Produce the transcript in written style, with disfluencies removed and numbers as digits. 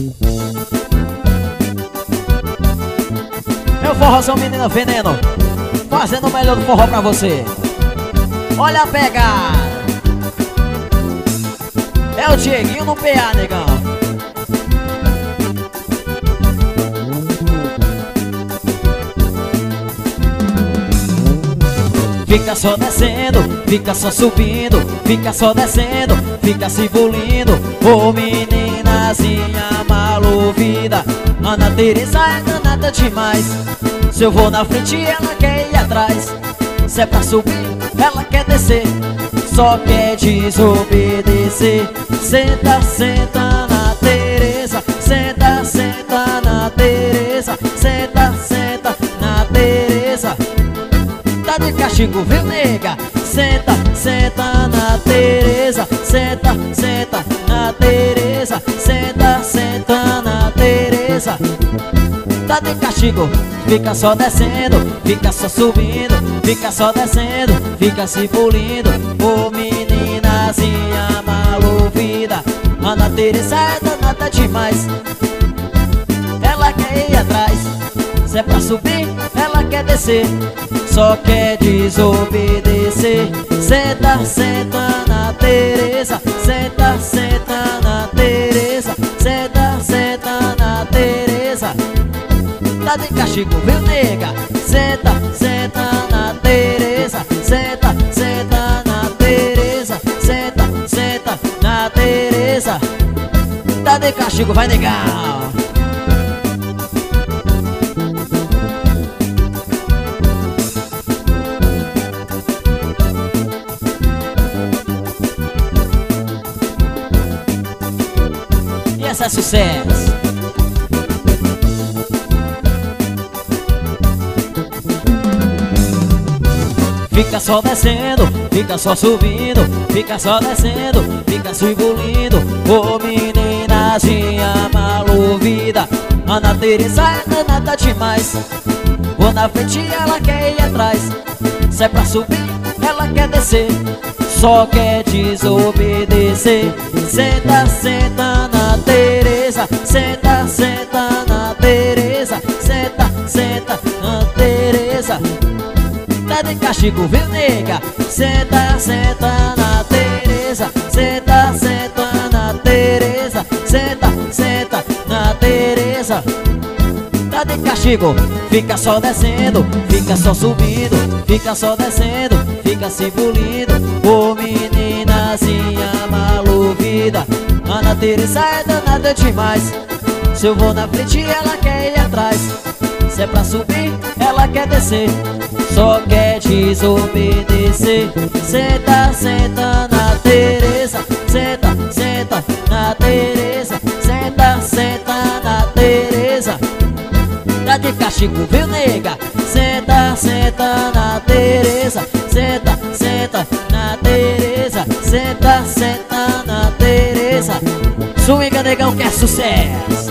Meu forrozão, menina veneno, fazendo o melhor do forró pra você. Olha a pegada. É o Dieguinho no PA, negão. Fica só descendo, fica só subindo, fica só descendo, fica se bulindo. Ô meninazinha malovida, Ana Teresa é danada demais. Se eu vou na frente, ela quer ir atrás. Se é pra subir, ela quer descer, só quer desobedecer. Senta, senta na Teresa, senta, senta na Teresa, senta, senta na Teresa. Tá de castigo, viu, nega? Senta, senta na Teresa, senta, senta na Teresa, senta, senta na Teresa. Tá de castigo, fica só descendo, fica só subindo, fica só descendo, fica se pulindo. Ô meninazinha malovida, Ana Teresa é danada demais. Ela quer ir atrás, se é pra subir, ela quer descer, só quer desobedecer. Senta, senta na Teresa, senta, senta na Teresa, senta, senta na Teresa. Tá de castigo, viu, nega? Senta, senta na Teresa, senta, senta na Teresa, senta, senta na Teresa. Tá de castigo, vai, negar. E essa é sucesso. Fica só descendo, fica só subindo, fica só descendo, fica se engolindo. Ô meninazinha malovida, Ana Teresa é danada demais. Vou na frente, ela quer ir atrás. Se é pra subir, ela quer descer, só quer desobedecer. Senta, senta na Teresa, senta, senta na Teresa, senta, senta na Teresa. Tá de castigo, viu, nega? Senta, senta na Teresa, senta, senta na Teresa, senta, senta na Teresa. Tá de castigo, fica só descendo, fica só subindo, fica só descendo, fica se pulindo. Ô meninazinha malovida, Ana Teresa é danada demais. Se eu vou na frente, ela quer ir atrás. Se é pra subir, ela quer descer, só quer desobedecer. Senta, senta na Teresa, senta, senta na Teresa, senta, senta na Teresa. Tá de castigo, viu, nega? Senta, senta na Teresa, senta, senta na Teresa, senta, senta na Teresa. Swinga, negão, que é sucesso.